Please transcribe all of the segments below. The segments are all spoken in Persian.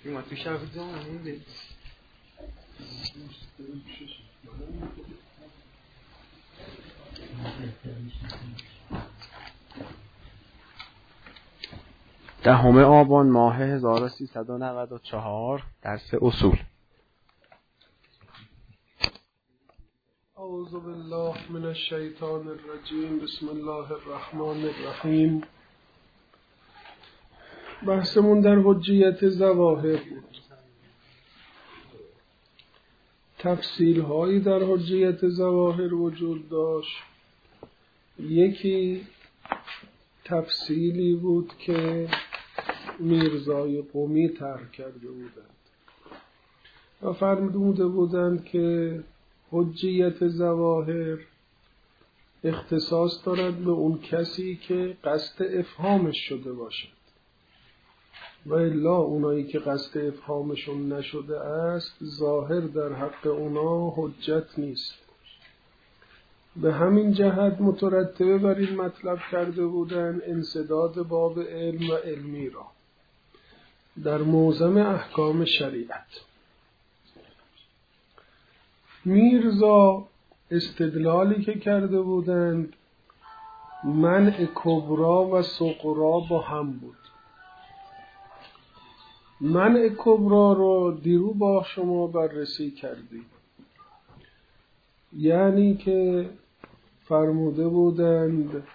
ما تو شب جامعه دهم آبان ماه 1394 درس اصول. اعوذ بالله من الشیطان الرجیم. بسم الله الرحمن الرحیم. بحثمون در حجیت ظواهر بود. تفصیل هایی در حجیت ظواهر وجود داشت. یکی تفصیلی بود که میرزای قمی طرح کرده بودند و فرموده بودند که حجیت ظواهر اختصاص دارد به اون کسی که قصد افهامش شده باشد و الا اونایی که قصد افهامشون نشده است ظاهر در حق اونا حجت نیست. به همین جهت مترتبه بر این مطلب کرده بودن انسداد باب علم و علمی را در موزم احکام شریعت. میرزا استدلالی که کرده بودند منع کبرا و صغرا با هم بود. منع کبرا رو دیرو با شما بررسی کردیم، یعنی که فرموده بودند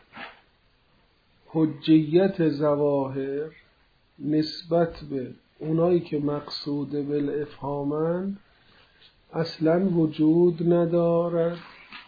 حجیت ظواهر نسبت به اونایی که مقصود بالافهامند اصلا وجود ندارد.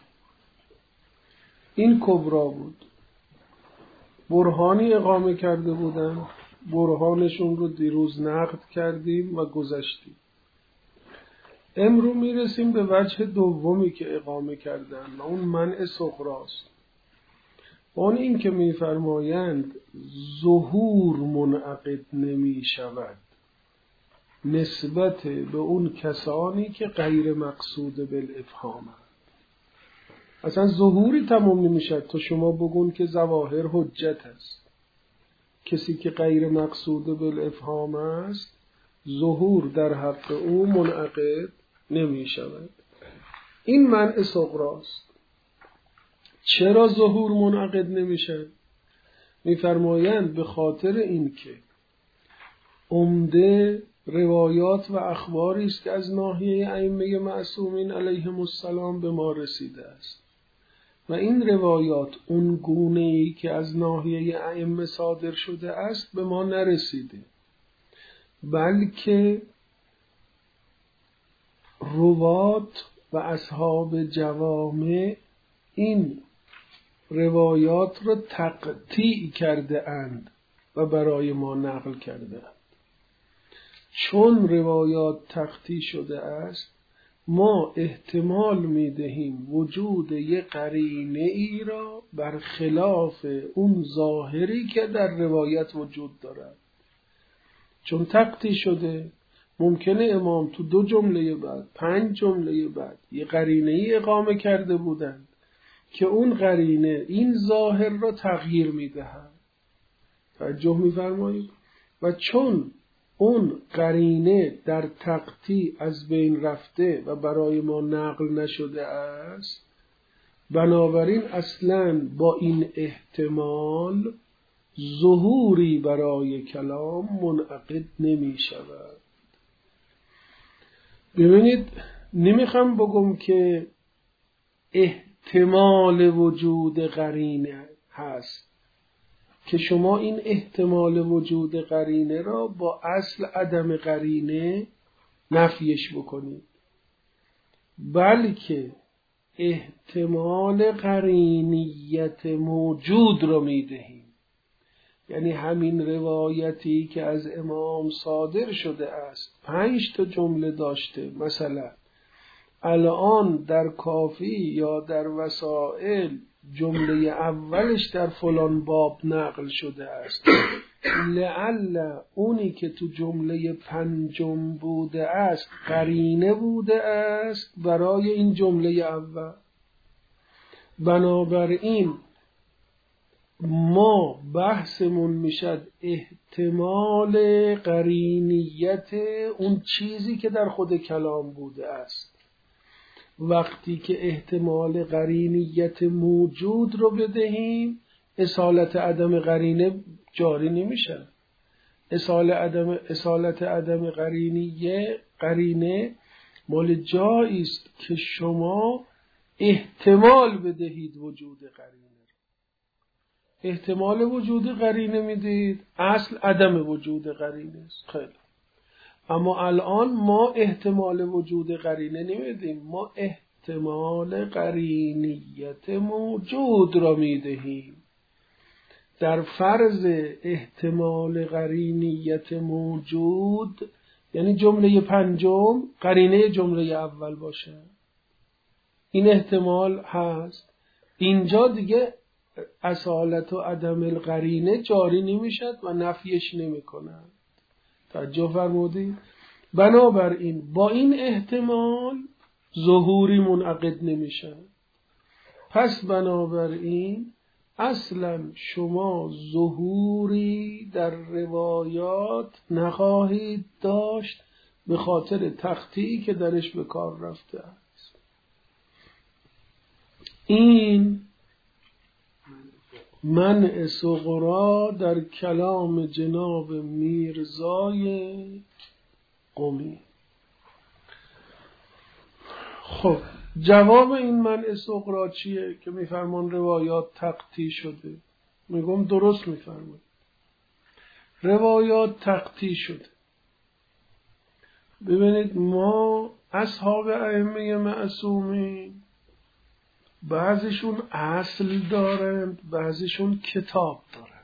این کبرا بود. برهانی اقامه کرده بودند، برهانشون رو دیروز نقد کردیم و گذشتیم. امروز میرسیم به وجه دومی که اقامه کردن و اون منع صغراست. اون این که میفرمایند ظهور منعقد نمی شود نسبت به اون کسانی که غیر مقصود بالافهام هست. اصلا ظهوری تمام نمی شد تا شما بگون که ظواهر حجت است. کسی که غیر مقصود بالافهام است ظهور در حق او منعقد نمی شود. این منع صغراست. چرا ظهور منعقد نمی شود؟ میفرمایند به خاطر این که عمده روایات و اخباری است که از ناحیه ائمه معصومین علیهم السلام به ما رسیده است و این روایات اون گونه‌ای که از ناحیه ائمه صادر شده است به ما نرسیده، بلکه روات و اصحاب جوامع این روایات را تقطیع کرده اند و برای ما نقل کرده اند. چون روایات تقطیع شده است ما احتمال می دهیم وجود یک قرینه ای را برخلاف اون ظاهری که در روایت وجود دارد. چون تقطیع شده ممکنه امام تو 2 جمله بعد 5 جمله بعد یک قرینه ای اقامه کرده بودند که اون قرینه این ظاهر را تغییر می دهد. توجه می فرمایید؟ و چون اون قرینه در تقطیع از بین رفته و برای ما نقل نشده است، بنابراین اصلاً با این احتمال ظهوری برای کلام منعقد نمی شود. ببینید، نمیخوام بگم که احتمال وجود قرینه هست که شما این احتمال وجود قرینه را با اصل عدم قرینه نفیش بکنید، بلکه احتمال قرینیت موجود را میدهیم. یعنی همین روایتی که از امام صادر شده است 5 تا جمله داشته، مثلا الان در کافی یا در وسائل جمله اولش در فلان باب نقل شده است، لعل اونی که تو جمله 5 بوده است قرینه بوده است برای این جمله اول. بنابراین ما بحثمون میشد احتمال قرینیت اون چیزی که در خود کلام بوده است. وقتی که احتمال قرینیت موجود رو بدهیم، اصالت عدم قرینه جاری نمیشه. اصالت عدم قرینه مال جایی است که شما احتمال بدهید وجود قرینه. احتمال وجود قرینه میدید، اصل عدم وجود قرینه است. خیلی. اما الان ما احتمال وجود قرینه نمیدیم، ما احتمال قرینیت موجود را میدهیم. در فرض احتمال قرینیت موجود یعنی جمله پنجم قرینه جمله اول باشه، این احتمال هست. اینجا دیگه اصالت و عدم القرینه جاری نمیشد و نفیش نمیکنند. توجه فرمودید؟ بنابراین با این احتمال ظهوری منعقد نمیشه. پس بنابراین اصلا شما ظهوری در روایات نخواهید داشت به خاطر تقطیعی که درش به کار رفته است. این منع صغرا در کلام جناب میرزای قمی. خب جواب این منع صغرا چیه که میفرمان روایات تقطیع شده؟ میگم درست میفرمان، روایات تقطیع شده. ببینید ما اصحاب ائمه معصومین بعضیشون اصل دارند، بعضیشون کتاب دارند.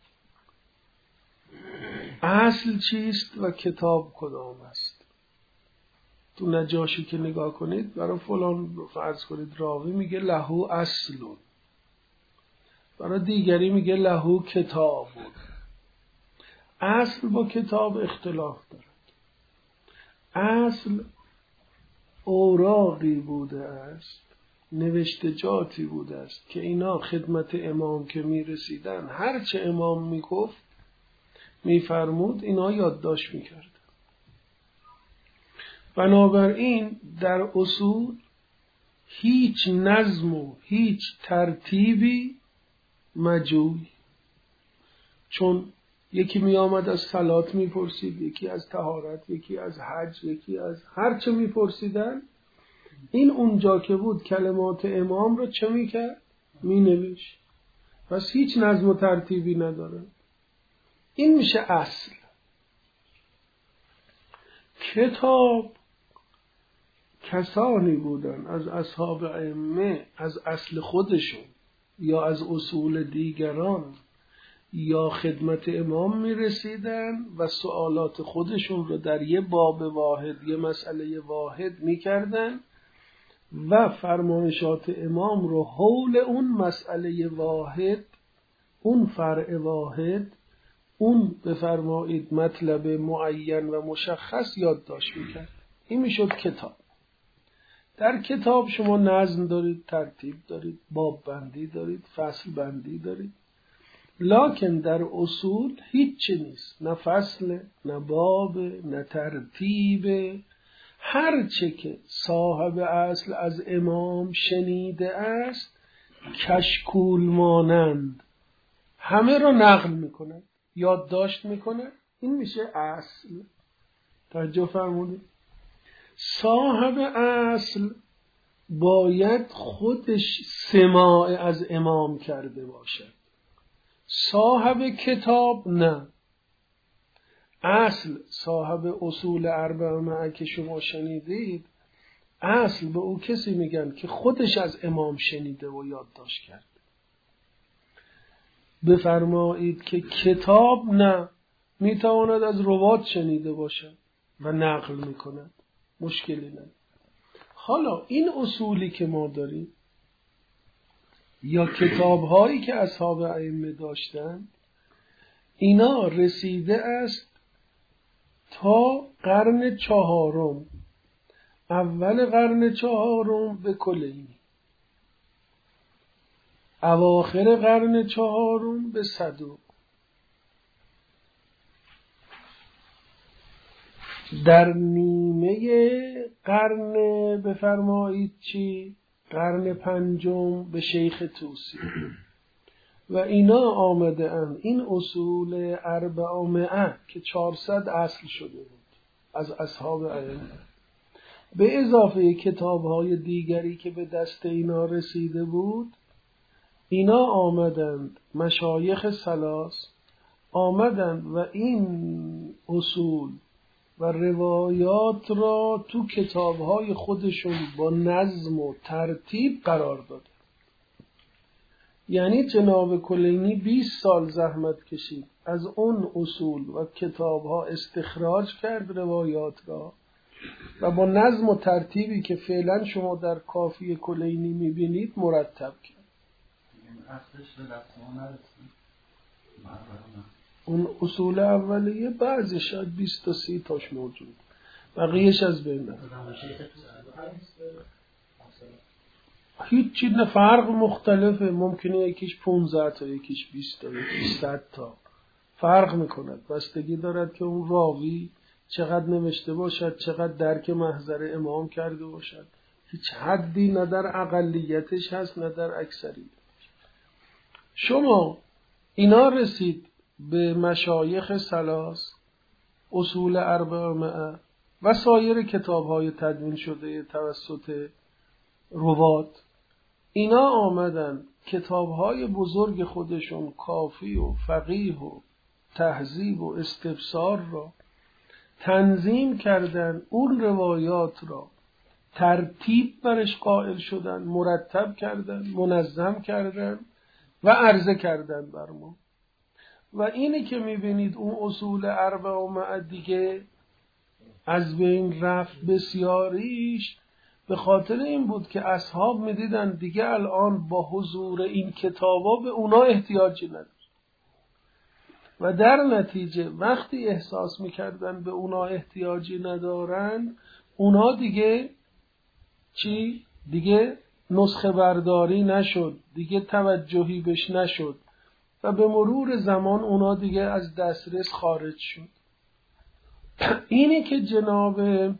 اصل چیست و کتاب کدام است؟ تو نجاشی که نگاه کنید، برای فلان فرض کنید راوی میگه لهو اصلون، برای دیگری میگه لهو کتابون. اصل با کتاب اختلاف دارد. اصل اوراقی بوده است، نوشتجاتی بوده است که اینا خدمت امام که میرسیدن هرچه امام میگفت میفرمود اینا یادداشت میکرد. بنابراین در اصول هیچ نظم و هیچ ترتیبی مجوی، چون یکی می آمد از صلات می پرسید، یکی از طهارت، یکی از حج، یکی از هرچه می پرسیدن، این اونجا که بود کلمات امام رو چه می کرد؟ می نوشت. پس هیچ نظم و ترتیبی نداره. این میشه اصل. کتاب کسانی بودن از اصحاب ائمه از اصل خودشون یا از اصول دیگران یا خدمت امام می رسیدن و سوالات خودشون رو در یه باب واحد، یه مسئله واحد می کردن و فرمایشات امام رو حول اون مسئله واحد، اون فرع واحد، اون بفرمایید مطلب معین و مشخص یادداشت می کرد. این می شد کتاب. در کتاب شما نظم دارید، ترتیب دارید، باب بندی دارید، فصل بندی دارید. لکن در اصول هیچ نیست، نه فصل، نه باب، نه ترتیب. هر چه که صاحب اصل از امام شنیده است کشکول مانند همه رو نقل میکنه، یادداشت میکنه. این میشه اصل. توجه فرمودید؟ صاحب اصل باید خودش سماع از امام کرده باشد. صاحب کتاب نه. اصل صاحب اصول اربعه که شما شنیدید، اصل به او کسی میگن که خودش از امام شنیده و یادداشت کرد. بفرمایید که کتاب نه، میتواند از روات شنیده باشد و نقل میکند، مشکلی نه. حالا این اصولی که ما داریم یا کتاب‌هایی که اصحاب ائمه داشتند، اینا رسیده است تا قرن چهارم، اول قرن چهارم به کلینی. اواخر قرن چهارم به صدوق. در نیمه قرن بفرمایید چی؟ قرن پنجم به شیخ طوسی و اینا آمده اند این اصول 400 که 400 اصل شده بود از اصحاب ائمه، به اضافه کتاب‌های دیگری که به دست اینا رسیده بود، اینا آمدند مشایخ ثلاث آمدند و این اصول و روایات را تو کتاب‌های خودشون با نظم و ترتیب قرار دادند. یعنی جناب کلینی 20 سال زحمت کشید، از اون اصول و کتاب‌ها استخراج کرد روایات را و با نظم و ترتیبی که فعلا شما در کافی کلینی می‌بینید مرتب کرد. اون اصول اولیه بعضی شاید 20 تا 30 تاش موجود، بقیهش از بین رفت. هیچ چیز نه، فرق مختلفه، ممکنه یکیش 15 تا یکیش 20 تا یکیش 100 تا فرق میکند، بستگی دارد که اون راوی چقدر نوشته باشد، چقدر درک محضر امام کرده باشد. هیچ حدی نه در اقلیتش هست نه در اکثریت. شما اینا رسید به مشایخ ثلاث، اصول 400 و سایر کتاب‌های تدوین شده توسط روات، اینا آمدن کتاب‌های بزرگ خودشون کافی و فقیه و تهذیب و استفسار را تنظیم کردن، اون روایات را ترتیب برش قائل شدن، مرتب کردن، منظم کردن و عرضه کردن بر ما. و اینی که میبینید اون اصول 400 دیگه از بین رفت بسیاریش به خاطر این بود که اصحاب میدیدن دیگه الان با حضور این کتابا به اونا احتیاجی نداره و در نتیجه وقتی احساس میکردن به اونا احتیاجی ندارن، اونا دیگه چی؟ دیگه نسخه برداری نشد، دیگه توجهی بهش نشد و به مرور زمان اونا دیگه از دسترس خارج شد. اینی که جناب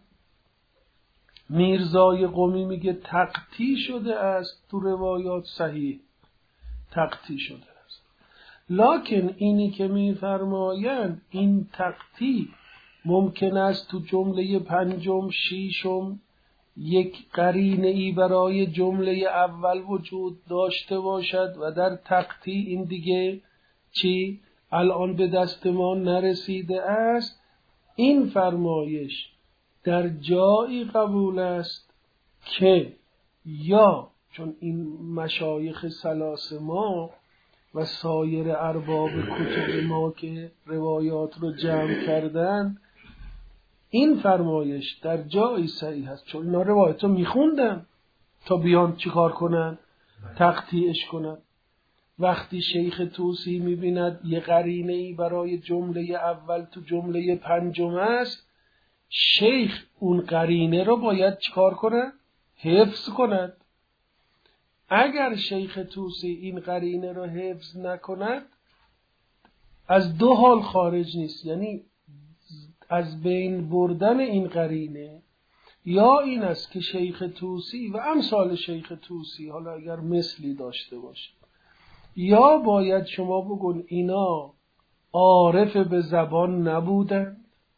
میرزای قمی میگه تقطیع شده است تو روایات، صحیح تقطیع شده است، لکن اینی که میفرمایند این تقطیع ممکن است تو جمله پنجم ششم یک قرینه ای برای جمله اول وجود داشته باشد و در تقطیع این دیگه چی الان به دست ما نرسیده است. این فرمایش در جایی قبول است که یا چون این مشایخ ثلاث ما و سایر ارباب کتب ما که روایات رو جمع کردن، این فرمایش در جایی صحیح است چون اینا روایت رو میخوندن تا بیان چیکار کنن؟ تقطیعش کنن. وقتی شیخ طوسی میبیند یه قرینه ای برای جمله اول تو جمله پنجم است، شیخ اون قرینه رو باید چیکار کنه؟ حفظ کند. اگر شیخ طوسی این قرینه رو حفظ نکند، از دو حال خارج نیست، یعنی از بین بردن این قرینه، یا این است که شیخ طوسی و امثال شیخ طوسی حالا اگر مثلی داشته باشه، یا باید شما بگون اینا عارف به زبان نبودن،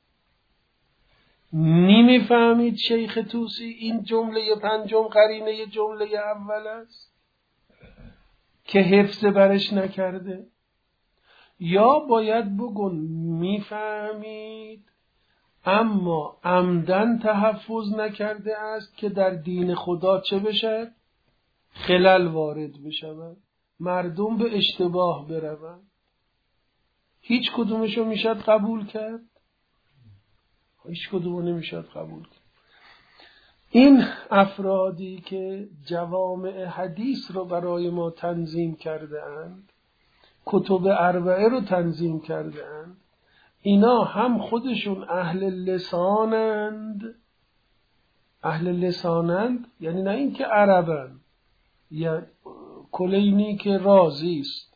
نمیفهمید شیخ طوسی این جمله پنجم قرینه جمله اول است که حفظ برش نکرده، یا باید بگون میفهمید اما عمدن تحفظ نکرده است که در دین خدا چه بشه؟ خلل وارد بشود، مردم به اشتباه بروند. هیچ کدومشو میشد قبول کرد؟ هیچ کدومو نمیشد قبول کرد. این افرادی که جوامع حدیث رو برای ما تنظیم کرده اند، کتب اربعه رو تنظیم کرده اند، اینا هم خودشون اهل لسانند، اهل لسانند یعنی نه اینکه عربند یا کلینی که رازی است،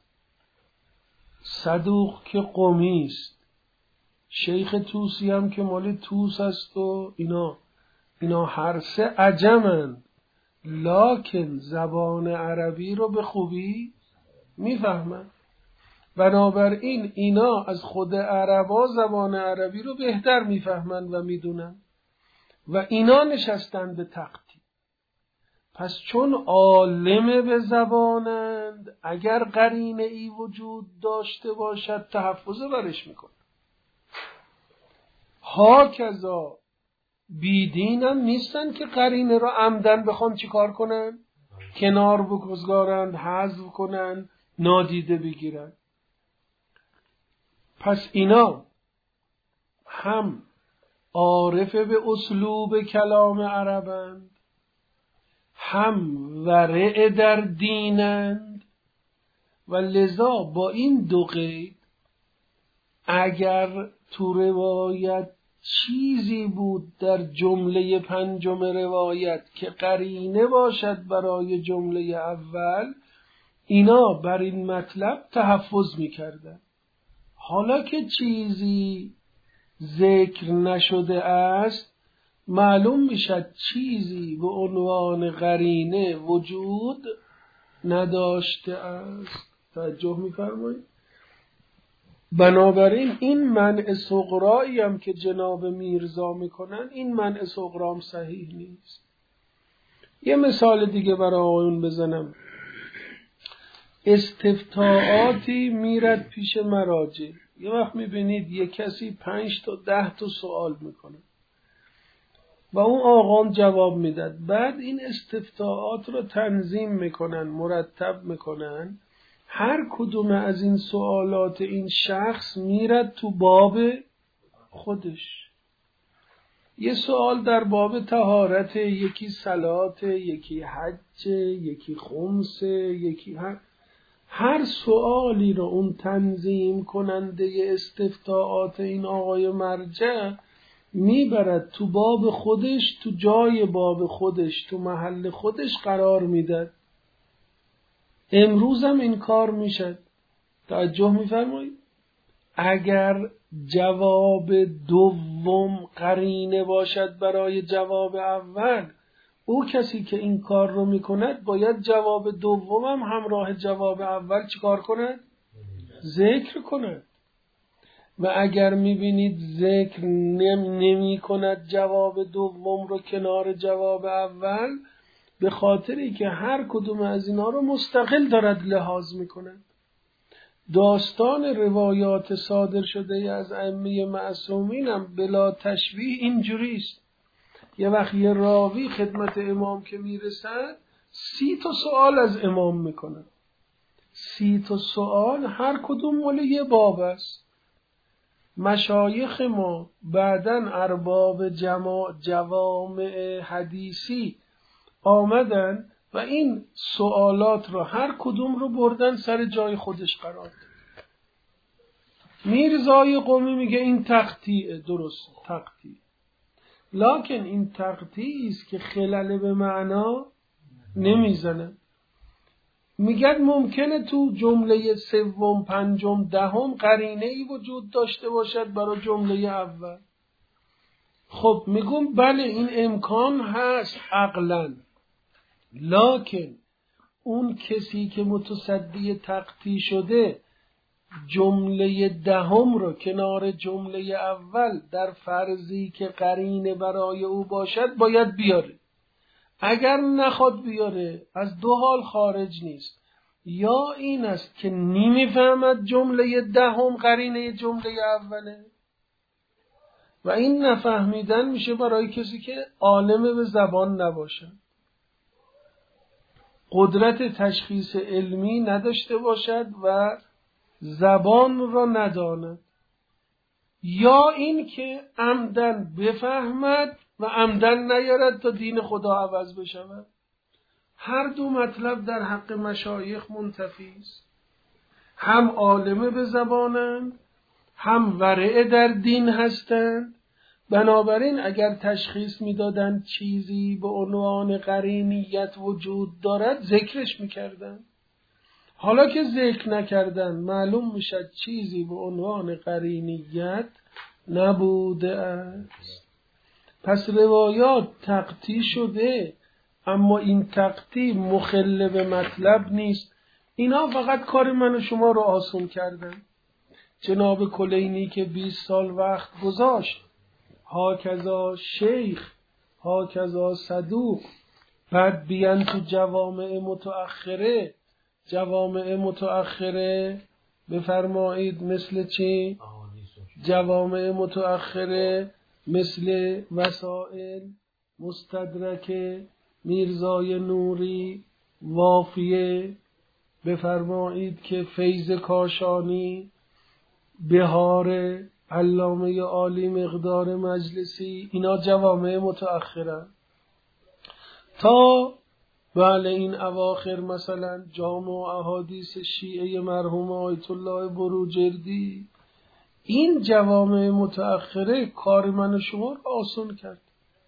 صدوق که قمی است، شیخ توسی هم که مال توس است و اینا هر سه عجمند، لکن زبان عربی رو به خوبی میفهمن. بنابراین اینا از خود عربا زبان عربی رو بهتر میفهمن و میدونن و اینا نشستن به تختی. پس چون عالم به زبانند، اگر قرینه ای وجود داشته باشد تحفظ برش میکنه. هاکذا بیدینم نیستن که قرینه را عمدن بخوان چیکار کنن؟ کنار بگذارند، حذف کنن، نادیده بگیرن. پس اینا هم عارف به اسلوب کلام عربند، هم ورع در دینند و لذا با این دو قید اگر تو روایت چیزی بود در جمله پنجم روایت که قرینه باشد برای جمله اول، اینا بر این مطلب تحفظ می‌کردند. حالا که چیزی ذکر نشده است، معلوم میشد چیزی به عنوان قرینه وجود نداشته است. توجه می‌فرمایید؟ بنابراین این منع صغرایی هم که جناب میرزا میکنن، این منع صغرام صحیح نیست. یه مثال دیگه برای آقایون بزنم. استفتاءاتی میرد پیش مراجع، یه وقت میبینید یه کسی 5 تا 10 تا سوال میکنه و اون آقام جواب میداد. بعد این استفتاءات رو تنظیم میکنن، مرتب میکنن. هر کدوم از این سوالات این شخص میرد تو باب خودش. یه سوال در باب طهارت، یکی صلات، یکی حج، یکی خمس، یکی هر سوالی رو اون تنظیم کننده استفتاءات این آقای مرجع میبرد تو باب خودش، تو جای باب خودش، تو محل خودش قرار میداد. امروز هم این کار میشد. توجه میفرمایید؟ اگر جواب دوم قرینه باشد برای جواب اول، او کسی که این کار رو میکند باید جواب دوم هم همراه جواب اول چیکار کند؟ ذکر کند. و اگر میبینید ذکر نمی کند جواب دوم رو کنار جواب اول، به خاطری که هر کدوم از اینا رو مستقل دارد لحاظ میکند. داستان روایات صادر شده از ائمه معصومین هم بلا تشبیه اینجوری است. یه وقت یه راوی خدمت امام که میرسد 30 تا سوال از امام میکنه. 30 تا سوال هر کدوم مال یه باب است. مشایخ ما بعدن ارباب جوامع حدیثی آمدن و این سوالات رو هر کدوم رو بردن سر جای خودش قرار داد. میرزای قمی میگه این تقطیعه، درست تقطیع، لکن این تقطیعی است که خلل به معنا نمیزنه. میگن ممکنه تو جمله سوم، پنجم، دهم قرینه‌ای وجود داشته باشد برای جمله اول. خب میگم بله این امکان هست عقلاً، لکن اون کسی که متصدی تقطیع شده جمله دهم رو کنار جمله اول در فرضی که قرینه برای او باشد باید بیاره. اگر نخواد بیاره از دو حال خارج نیست. یا این است که نمیفهمد جمله دهم قرینه جمله اوله و این نفهمیدن میشه برای کسی که عالم به زبان نباشه، قدرت تشخیص علمی نداشته باشد و زبان را نداند، یا این که عمدن بفهمد و عمدن نیارد تا دین خدا عوض بشود. هر دو مطلب در حق مشایخ منتفی است. هم عالم به زبانند، هم ورع در دین هستند. بنابراین اگر تشخیص میدادند چیزی به عنوان قرینیت وجود دارد ذکرش میکردند. حالا که ذکر نکردن معلوم میشه چیزی به عنوان قرینیت نبوده است. پس روایات تقطیع شده، اما این تقطیع مخل به مطلب نیست. اینا فقط کار من و شما رو آسون کردن. جناب کلینی که 20 سال وقت گذاشت، هاکذا شیخ، هاکذا صدوق، بعد بیان تو جوامع متأخره. جوامع متأخره بفرمایید مثل چی؟ جوامع متأخره مثل وسائل، مستدرک میرزای نوری، وافیه بفرمایید که فیض کاشانی، بهار علامه عالی مقدار مجلسی، اینا جوامع متأخره. تا بله این اواخر مثلا جامع احادیث شیعه مرحوم آیت الله بروجردی، این جوامع متأخره کار من و شما رو آسان کرد.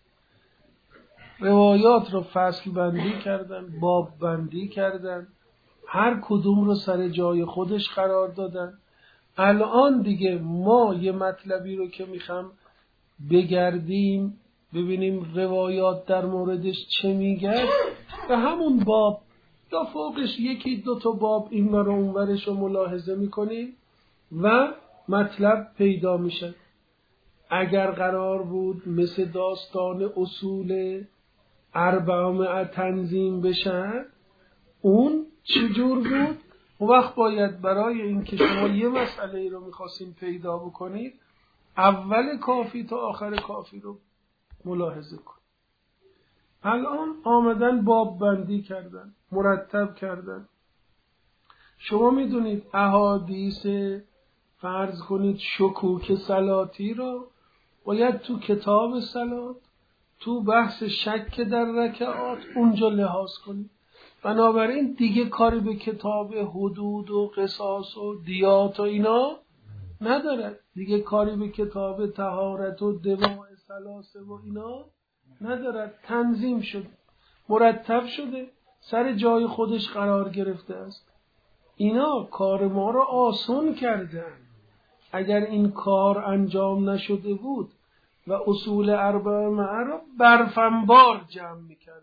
روایات رو فصل بندی کردن، باب بندی کردن، هر کدوم رو سر جای خودش قرار دادن. الان دیگه ما یه مطلبی رو که میخوام بگردیم ببینیم روایات در موردش چه میگه، و همون باب یا فوقش یکی دو تا باب این ور و اون ورش رو ملاحظه میکنیم و مطلب پیدا میشه. اگر قرار بود مثل داستان اصول اربعه تنظیم بشن، اون چجور بود؟ اون وقت باید برای اینکه شما یه مسئله رو میخواستین پیدا بکنید، اول کافی تا آخر کافی رو ملاحظه کن. الان آمدن باب بندی کردن، مرتب کردن. شما میدونید احادیث فرض کنید شکوک صلاتی را باید تو کتاب صلات، تو بحث شک در رکعات اونجا لحاظ کنید. بنابراین دیگه کاری به کتاب حدود و قصاص و دیات و اینا ندارد، دیگه کاری به کتاب طهارت و دماء ثلاثه و اینا ندارد. تنظیم شده، مرتب شده، سر جای خودش قرار گرفته است. اینا کار ما رو آسان کردن. اگر این کار انجام نشده بود و اصول اربعه رو برفنبار جمع میکردن،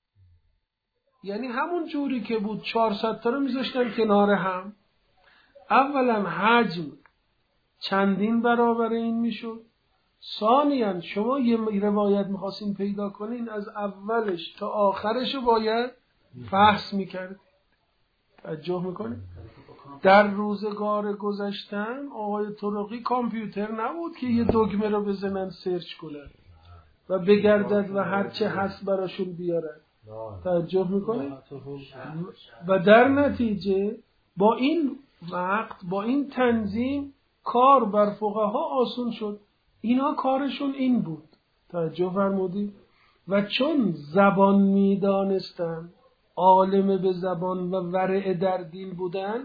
یعنی همون جوری که بود 400 تا رو میذاشتن کنار هم. اولا حجم چندین برابر این میشد. ثانیاً شما یه روایت میخواستین پیدا کنین، از اولش تا آخرش رو باید فحص میکرد. توجه میکنید؟ در روزگار گذشتن آقای طرقی کامپیوتر نبود که یه دکمه رو بزنن سرچ کنن و بگردد و هرچه هست براشون بیارن. توجه میکنید؟ و در نتیجه با این وقت، با این تنظیم، کار بر فقها آسون شد. اینا کارشون این بود. توجه فرمودید؟ و چون زبان میدانستن، عالم به زبان و ورع در دین بودن،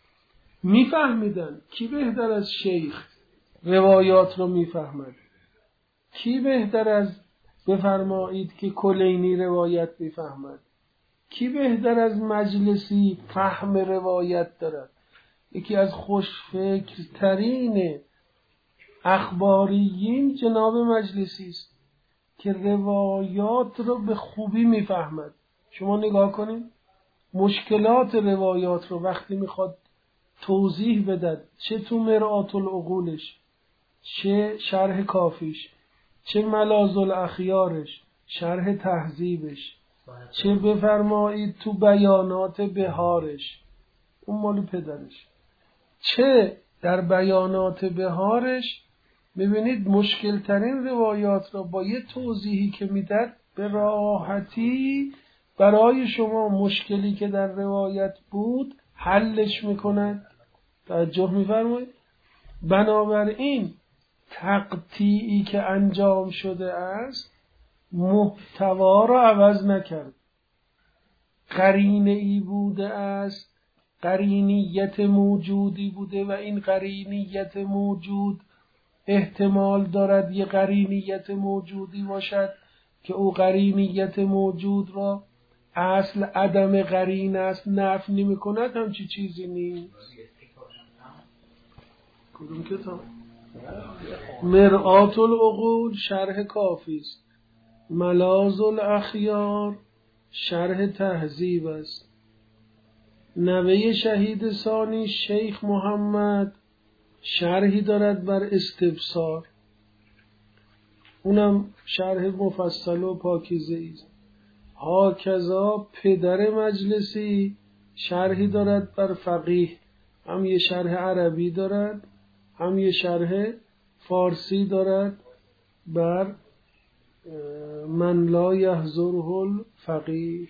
میفهمیدن کی بهتر از شیخ روایات رو میفهمد، کی بهتر از بفرمایید که کلینی روایت میفهمد، کی بهتر از مجلسی فهم روایت دارد. یکی از خوشفکرترین اخباریین جناب مجلسی است که روایات رو به خوبی میفهمد. شما نگاه کنید مشکلات روایات رو وقتی میخواد توضیح بدد، چه تو مرآت العقولش، چه شرح کافیش، چه ملاذ الاخیارش، شرح تهذیبش، چه بفرمایید تو بیانات بهارش، اون مال پدرش، چه در بیانات بهارش، ببینید مشکل ترین روایات را با یه توضیحی که میدد به راحتی برای شما مشکلی که در روایت بود حلش میکند. توجه میفرمایید؟ بنابراین تقطیعی که انجام شده است محتوا را عوض نکرد. قرینه ای بوده است، قرینیت موجودی بوده و این قرینیت موجود احتمال دارد یه قرینیت موجودی باشد که او قرینیت موجود را اصل عدم قرین است نفی نمی کند همچی چیزی نیست. کدوم کتاب؟ مرآت العقول شرح کافی است. ملاذ الاخیار شرح تهذیب است. نوه شهید ثانی شیخ محمد شرحی دارد بر استبصار، اونم شرح مفصل و پاکیزه است. هاکذا پدر مجلسی شرحی دارد بر فقیه، هم یه شرح عربی دارد هم یه شرح فارسی دارد بر من لا یحضره الفقیه.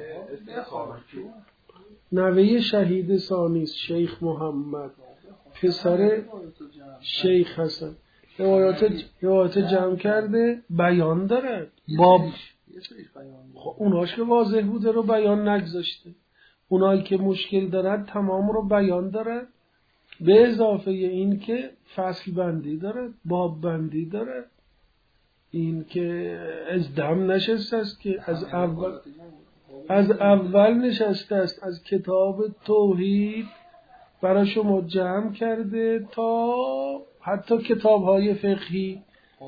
نوه شهید ثانی شیخ محمد، پسر شیخ حسن. روایات جمع کرده، بیان دارد باب. خب اوناش که واضح بوده رو بیان نگذاشته، اونایی که مشکل دارد تمام رو بیان دارد، به اضافه این که فصل بندی دارد، باب بندی دارد. این که از دم نشسته است که از اول نشسته است، از کتاب توحید برای شما جمع کرده تا حتی کتاب‌های فقهی.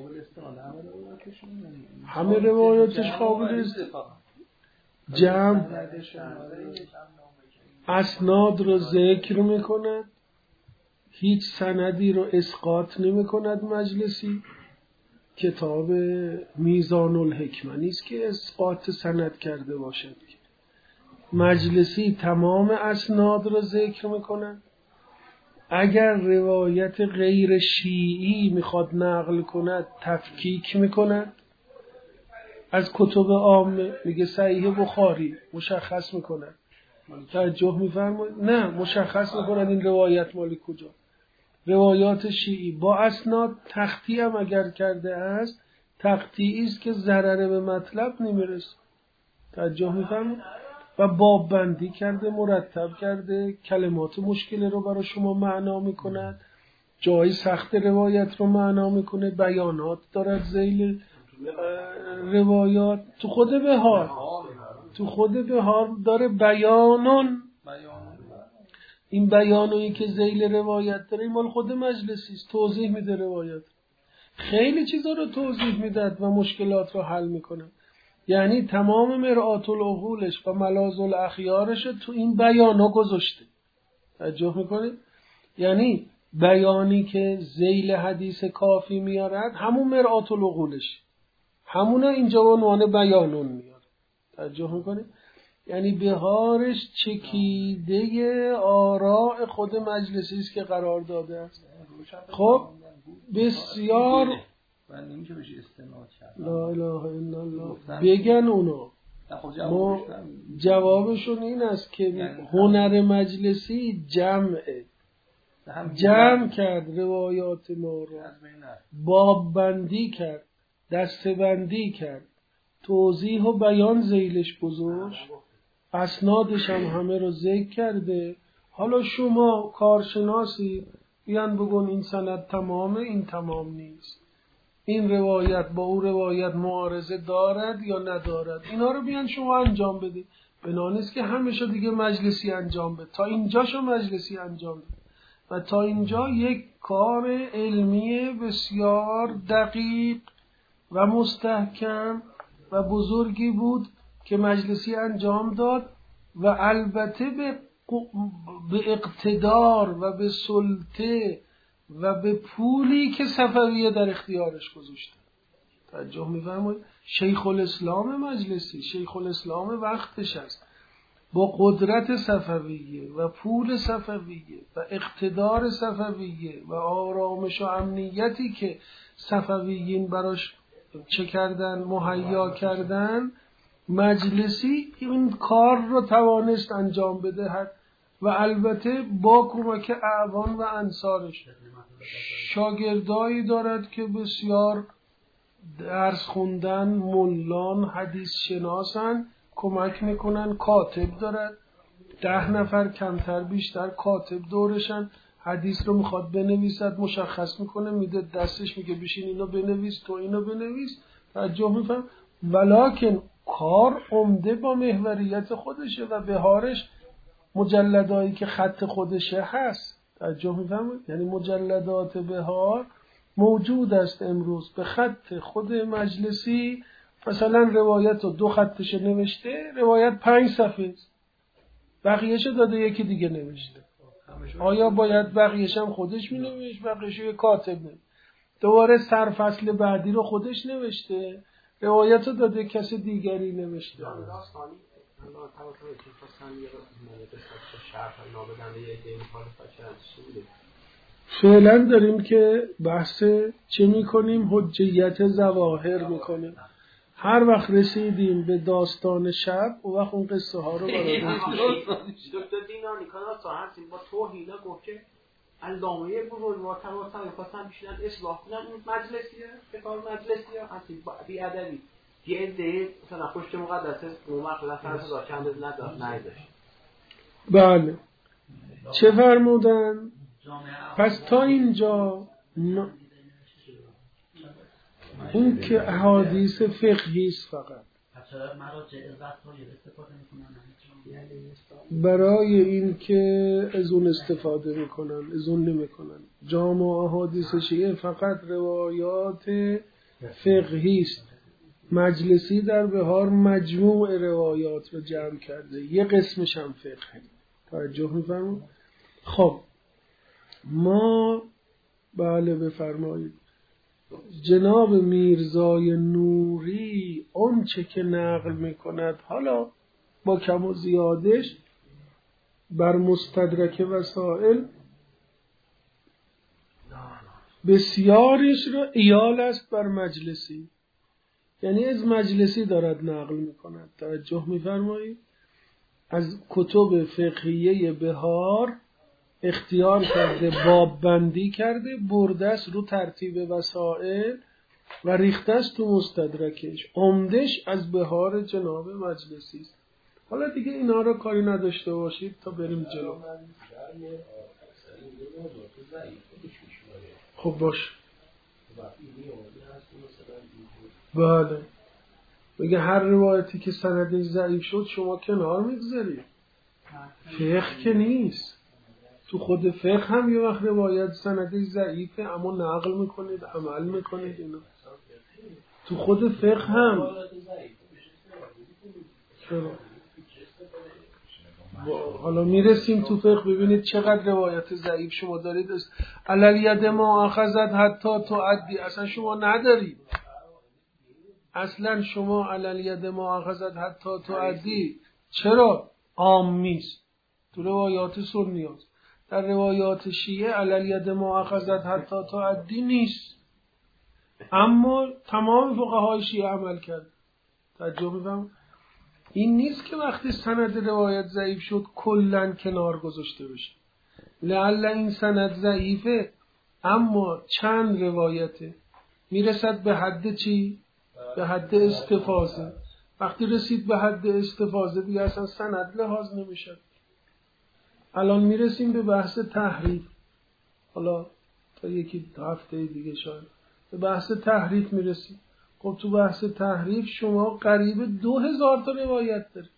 همه روایاتش قابل استفاده. جمع اسناد رو ذکر میکند، هیچ سندی رو اسقاط نمیکند مجلسی. کتاب میزان الحکمه نیست که اسقاط سند کرده باشد. مجلسی تمام اسناد رو ذکر میکند. اگر روایت غیر شیعی میخواد نقل کند تفکیک میکند. از کتب عامه میگه صحیح بخاری مشخص میکند. توجه میفرمایید؟ نه، مشخص میکند این روایت مالی کجا. روایات شیعی با اسناد تخطی هم اگر کرده است، تخطیعی است که ضرر به مطلب نمیرسه. توجه میفرمایید؟ و باب بندی کرده، مرتب کرده، کلمات مشکل رو برای شما معنا میکند، جای سخت روایت رو معنا میکنه، بیانات دارد ذیل روایات. تو خود بهار داره بیانون. این بیانویی که ذیل روایت داره این مال خود مجلسی است، توضیح میده روایت، خیلی چیزا رو توضیح میداد و مشکلات رو حل میکنه. یعنی تمام مرآت العقولش و ملاذ الاخیارش تو این بیانا گذاشته. توجه میکنید؟ یعنی بیانی که ذیل حدیث کافی میارد همون مرآت العقولش، همونه اینجا عنوان بیانون میاد. توجه میکنید؟ یعنی بهارش چکیده آراء خود مجلسی است که قرار داده است. خب بسیار لا اله الا الله بگن اونا. ما جوابشون این است که هنر مجلسی جمع کرد روایات ما رو، باب بندی کرد، دسته بندی کرد، توضیح و بیان ذیلش گذاشت، اسنادش هم همه رو ذکر کرده. حالا شما کارشناسی بیان بگن این سند تمامه، این تمام نیست، این روایت با اون روایت معارضه دارد یا ندارد، اینا رو بیان شما انجام بده. بنانیست که همیشه دیگه مجلسی انجام بده، تا اینجاشو مجلسی انجام بده. و تا اینجا یک کار علمی بسیار دقیق و مستحکم و بزرگی بود که مجلسی انجام داد و البته به اقتدار و به سلطه و به پولی که صفویه در اختیارش گذاشته. توجه می‌فرمایید؟ شیخ الاسلام مجلسی، شیخ الاسلام وقتش است، با قدرت صفویه و پول صفویه و اقتدار صفویه و آرامش و امنیتی که صفویین براش چه کردن؟ مهیا کردن. مجلسی این کار رو توانست انجام بده و البته با کمک اعوان و انصارش. شاگردایی دارد که بسیار درس خوندن، ملان، حدیث شناسن، کمک میکنن. کاتب دارد، 10 نفر کمتر بیشتر کاتب دورشن، حدیث رو میخواد بنویسد، مشخص میکنه، میده دستش، میگه بشین اینو بنویس، تو اینو بنویس. توجه میفهم؟ ولکن کار عمده با محوریت خودشه و بهارش مجلدایی که خط خودشه هست. توجه می‌فرمایید؟ یعنی مجلدات بهار موجود است امروز به خط خود مجلسی. مثلا روایت رو 2 خطش نوشته، روایت 5 صفحه است، بقیه‌شو داده یکی دیگه نوشته. آیا باید بقیه‌ش هم خودش می‌نوشت؟ بقیه‌شو یه کاتب نوشته. دوباره سرفصل بعدی رو خودش نوشته، روایت رو داده کسی دیگری نوشته. فعلا داریم که بحث چه میکنیم؟ حجیت ظواهر میکنیم. هر وقت رسیدیم به داستان شب و وقت اون قصه ها رو براتون دکتر دینانی کانا ساعت با توهینا گفت که علامه بزرگوار توسط می‌خواستن بشینن اصلاح کنن اون مجلسیه، کتاب مجلسیه اصلا بی ادبی یه عده مثلا پشت مقدسه اون وقت مثلا صدا چند نداشت. بله چه فرمودن؟ پس تا اینجا اون که احادیث فقهی است فقط برای این که از اون استفاده میکنن، از اون نمیکنن. جامع احادیث شیعه فقط روایات فقهی است. مجلسی در بهار مجموع روایات رو جمع کرده، یه قسمش هم فقهی. توجه میفرمایید؟ خب ما بله بفرمایید. جناب میرزای نوری اون چه که نقل میکند حالا با کم و زیادش بر مستدرک وسائل بسیارش را ایال است بر مجلسی، یعنی از مجلسی دارد نقل میکند. توجه میفرمایید؟ از کتب فقهیه بهار اختیار کرده، باب بندی کرده، برده است رو ترتیب وسائل و ریخته است تو مستدرکش. عمدش از بهار جناب مجلسی است. حالا دیگه اینا رو کاری نداشته باشید تا بریم جلو. خب باش. بله بگه هر روایتی که سندش ضعیف شد شما کنار میگذارید. فقه که نیست. تو خود فقه هم یه وقت روایت سندش ضعیفه اما نقل میکنید، عمل میکنید. اینا تو خود فقه هم حالا میرسیم تو فقه ببینید چقدر روایت ضعیف شما دارید. علل ما اخذت حتی تعدی اصلا شما ندارید. اصلا شما علل ما اخذت حتی تعدی چرا؟ عامیست تو روایات سنی هست. در روایات شیعه علل ما اخذت حتی تعدی نیست، اما تمام فقهای شیعه عمل کرد. توجه می‌فرمایید؟ این نیست که وقتی سند روایت ضعیف شد کلاً کنار گذاشته بشه. لعل این سند ضعیفه اما چند روایته میرسد به حد چی؟ به حد استفاضه. وقتی رسید به حد استفاضه دیگه اصلا سند لحاظ نمیشه. الان میرسیم به بحث تحریف. حالا تا یکی هفته دیگه شاید به بحث تحریف میرسیم. خب تو بحث تحریف شما قریب 2000 تا روایت دارید.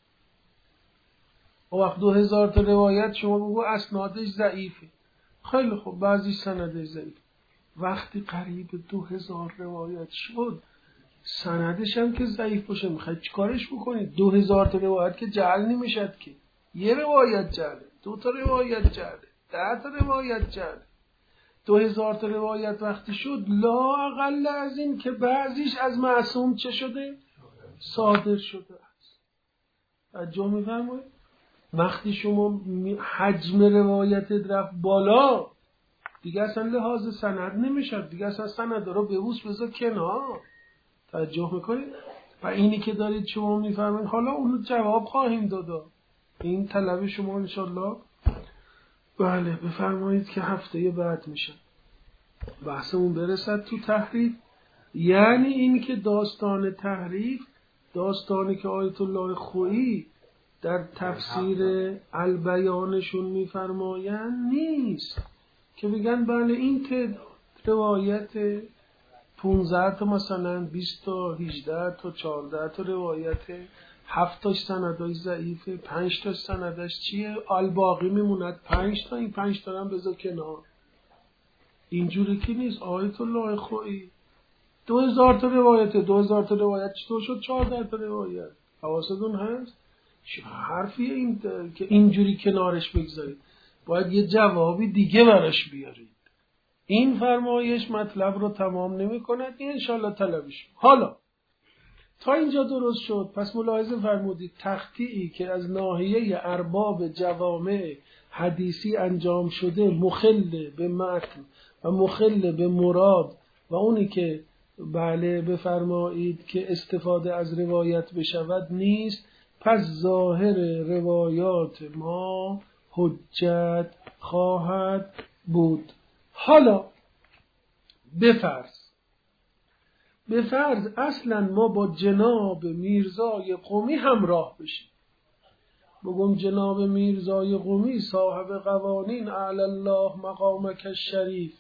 و وقت 2000 تا روایت شما بگو اسنادش ضعیفه. خیلی خوب بعضی سندش ضعیف. وقتی قریب 2000 روایت شد سندش هم که ضعیف باشه میخواید چیکارش بکنید؟ 2000 تا روایت که جعل نمیشد که. یه روایت جعله، 2 تا روایت جعله، 10 تا روایت جعله. 2000 تا روایت وقتی شد لا اقل از این که بعضیش از معصوم چه شده؟ صادر شده است. توجه می‌فرمایید؟ وقتی شما حجم روایت رفت بالا دیگه اصلا لحاظ سند نمیشد، دیگه اصلا سند رو ببوس بذار کنار. توجه میکنید؟ و اینی که دارید شما میفرمایید حالا اونو جواب خواهیم دادا. این طلب شما انشالله. بله بفرمایید که هفته بعد میشه بحثمون برسد تو تحریف. یعنی این که داستان تحریف داستانی که آیت الله خویی در تفسیر البیانشون میفرمایند نیست که بگن بله این تعداد روایت 15 تا مثلا 20 تا 18 تا 14 تا روایته، 7 تاش سندش ضعیفه، 5 تاش سندش چیه، الباقی میموند 5 تا، این 5 تا هم بذار کنار. اینجوری که نیست آیت الله خویی 2000 تا روایته، 2000 تا روایت چطور شد 14 تا روایت؟ حواستون هست؟ چه حرفیه این که اینجوری کنارش بگذارید؟ باید یه جوابی دیگه براش بیارید. این فرمایش مطلب رو تمام نمی کند، این انشالله طلبش. حالا تا اینجا درست شد. پس ملاحظه فرمودید تخطیعی که از ناحیه ارباب جوامع حدیثی انجام شده مخل به متن و مخل به مراد و اونی که بله بفرمایید که استفاده از روایت بشود نیست. پس ظاهر روایات ما حجت خواهد بود. حالا بفرض اصلا ما با جناب میرزای قمی همراه بشیم. بگم جناب میرزای قمی صاحب قوانین اعلی الله مقامک الشریف،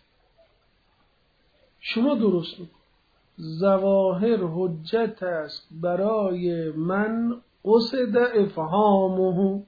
شما درست میکن ظواهر حجت است برای من قصد افهامه.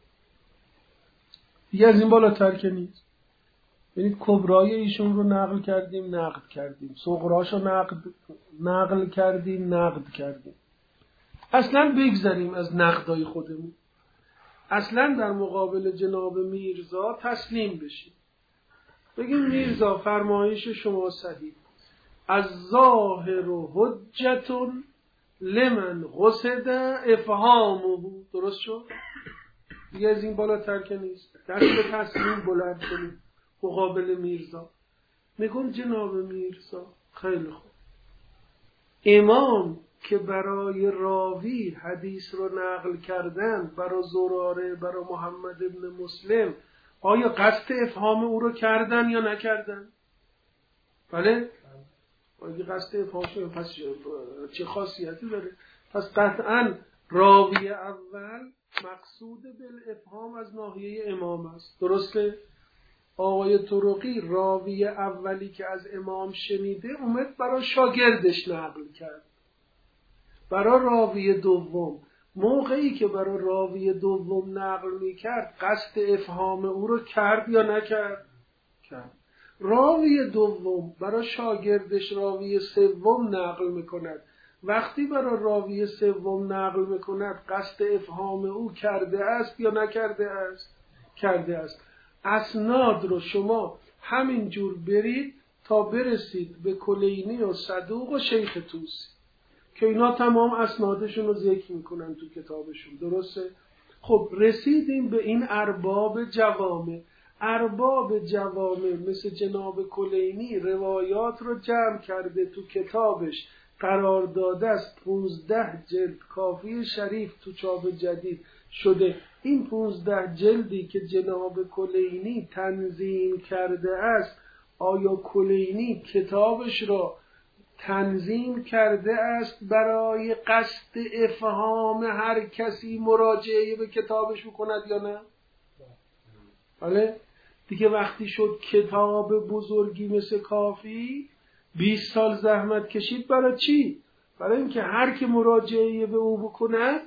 دیگه از این بالاتر که نیست. یعنی کبرای ایشون رو نقل کردیم نقد کردیم، صغراش رو نقل کردیم نقد کردیم. اصلا بگذاریم از نقدای خودمون، اصلا در مقابل جناب میرزا تسلیم بشیم، بگیم میرزا فرمایش شما صحیح، از ظاهر و حجتون لمن قصد افهامه. درست شد؟ دیگه از این بالاتر که نیست. دست به تسلیم بلند کنیم مقابل میرزا. میگم جناب میرزا خیلی خوب، امام که برای راوی حدیث رو نقل کردن، برای زراره، برای محمد ابن مسلم، آیا قصد افهام او رو کردن یا نکردن؟ بله؟ آیا قصد افهام شد؟ پس چه خاصیتی داره؟ پس قطعا راوی اول مقصود بالافهام از ناحیه امام است. درسته؟ آقای طرقی راوی اولی که از امام شنیده اومد برای شاگردش نقل کرد. برای راوی دوم، موقعی که برای راوی دوم نقل میکرد قصد افهام او رو کرد یا نکرد؟ کرد. راوی دوم برای شاگردش راوی سوم نقل میکند، وقتی برای راوی سوم نقل میکند قصد افهام او کرده است یا نکرده است؟ کرده است. اسناد رو شما همین جور برید تا برسید به کلینی و صدوق و شیخ توسی که اینا تمام اسنادشون رو ذکر میکنن تو کتابشون. درسته؟ خب رسیدیم به این ارباب جوامع. ارباب جوامع مثل جناب کلینی روایات رو جمع کرده تو کتابش قرار داده است. 15 جلد کافی شریف تو چاپ جدید شده. این 15 جلدی که جناب کلینی تنظیم کرده است، آیا کلینی کتابش را تنظیم کرده است برای قصد افهام هر کسی مراجعه به کتابش بکند یا نه؟ بله؟ دیگه وقتی شد کتاب بزرگی مثل کافی 20 سال زحمت کشید برای چی؟ برای اینکه هر کی مراجعه به او بکند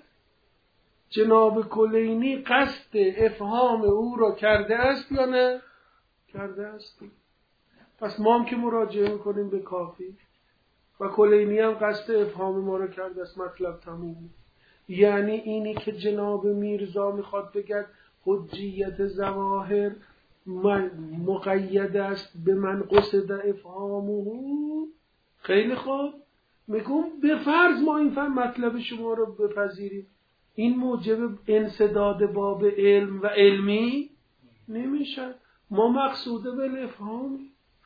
جناب کلینی قصد افهام او را کرده است یا نه؟ کرده است. پس ما هم که مراجعه میکنیم به کافی و کلینی هم قصد افهام ما را کرده است، مطلب تموم. یعنی اینی که جناب میرزا میخواد بگد حجیت ظواهر مقید است به من قصد افهامه. خیلی خوب، میگم به فرض ما این فهم مطلب شما رو بپذیریم، این موجب انسداد باب علم و علمی نمیشه. ما مقصوده بالافهام.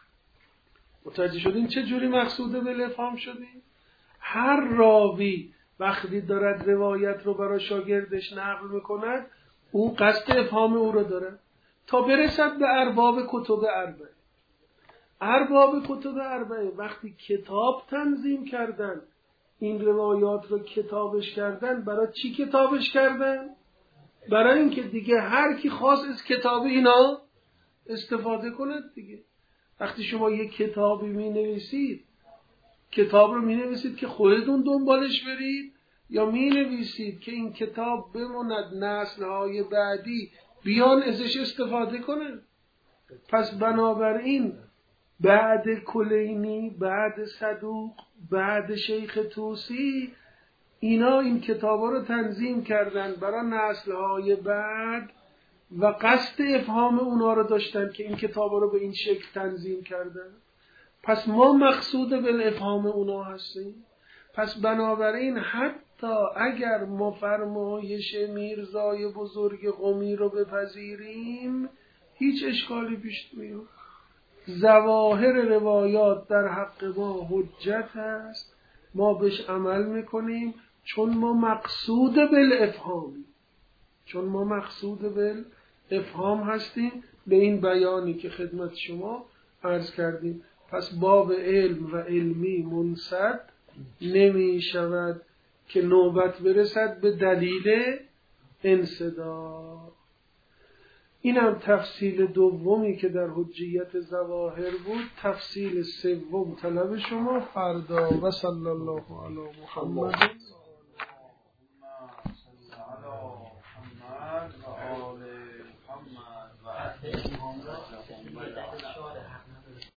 متوجه شدیم چه جوری مقصوده بالافهام شدیم؟ هر راوی وقتی دارد روایت رو برای شاگردش نقل میکند او قصد افهام او رو داره تا برسد به ارباب کتب اربعه. ارباب کتب اربعه وقتی کتاب تنظیم کردن، این روایات رو کتابش کردن، برای چی کتابش کردن؟ برای اینکه دیگه هر کی خواست از کتاب اینا استفاده کند دیگه. وقتی شما یک کتابی می نویسید کتاب رو می نویسید که خودتون دنبالش برید یا می نویسید که این کتاب بماند نسل‌های بعدی بیان ازش استفاده کنه؟ پس بنابراین بعد کلینی، بعد صدوق، بعد شیخ توسی، اینا این کتابا رو تنظیم کردن برای نسل‌های بعد و قصد افهام اونا رو داشتن که این کتابا رو به این شکل تنظیم کردن. پس ما مقصود بالافهام اونا هستیم. پس بنابراین حتی اگر ما فرمایش میرزای بزرگ قمی رو بپذیریم هیچ اشکالی پیش نمیاد. ظواهر روایات در حق ما حجت است، ما بهش عمل میکنیم چون ما مقصود بالافهامی، چون ما مقصود بالافهام هستیم به این بیانی که خدمت شما عرض کردیم. پس باب علم و علمی منسد نمی شود که نوبت برسد به دلیل انصداد. اینم تفصیل دومی که در حجیت ظواهر بود. تفصیل سوم طلب شما فردا. و صلی الله علی محمد محمد و آل محمد و